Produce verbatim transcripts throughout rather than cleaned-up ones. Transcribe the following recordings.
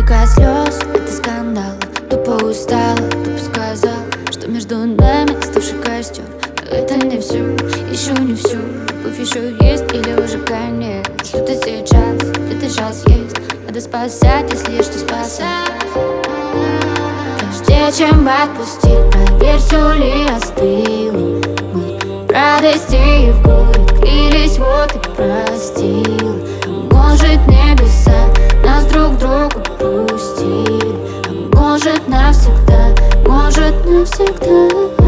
река слез, это скандал. Тупо устала, тупо сказал, что между нами оставший костер. Но это не все, еще не все. Любовь еще есть или уже конец? Что-то сейчас, где-то сейчас есть. Надо спасать, если есть что спасать. Прежде чем отпустить, проверь, все ли остыло. Мы в радости и в горе клялись, вот и простил. А может, небеса нас друг другу пустили, а может, навсегда, может, навсегда.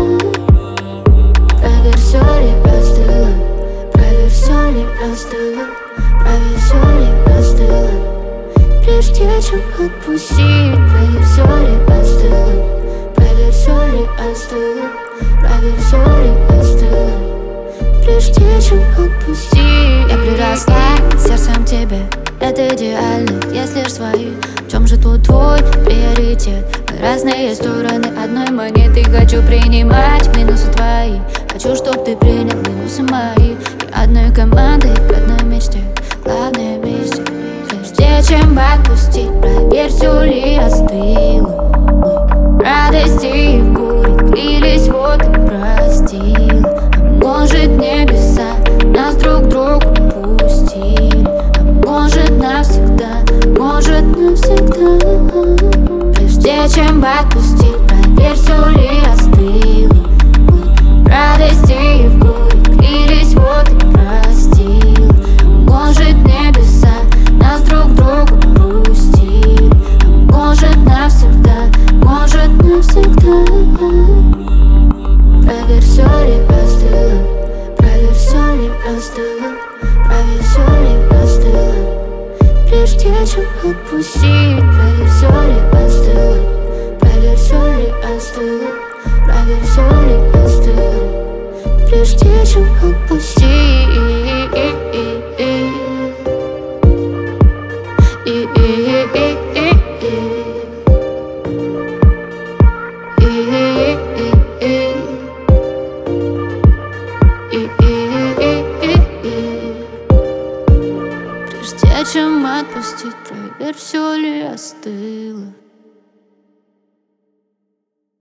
Проверь, все ли остыло, проверь, все ли остыло, проверь, все ли остыло. Прежде чем отпустить, проверь, все ли остыло, проверь, все ли остыло, проверь, все ли остыло. Прежде чем отпустить. Я приросла сердцем к тебе, это идеально, если ж свои. В чем же тут твой приоритет? Мы разные стороны одной монеты. Хочу принимать минусы твои, хочу, чтоб ты принял минусы мои. И одной командой к одной мечте, главное вместе. Прежде чем отпустить, проверь, все ли остыло. Мы в радости и в горе клялись, вот и простил. А может, небеса нас друг другу пустили, а может, навсегда, может, навсегда. Прежде чем отпустить, проверь, все ли остыло. Мы в радости и в горе клялись, вот и простил. А может, небеса нас друг другу пустили, а может, навсегда, может, навсегда. Проверь, все ли остыло, проверь, все ли остыло, проверь, все ли остыло. Прежде чем отпустить, проверь, все ли остыло, проверь, все ли остыло, проверь, все ли остыло. Прежде чем отпустить.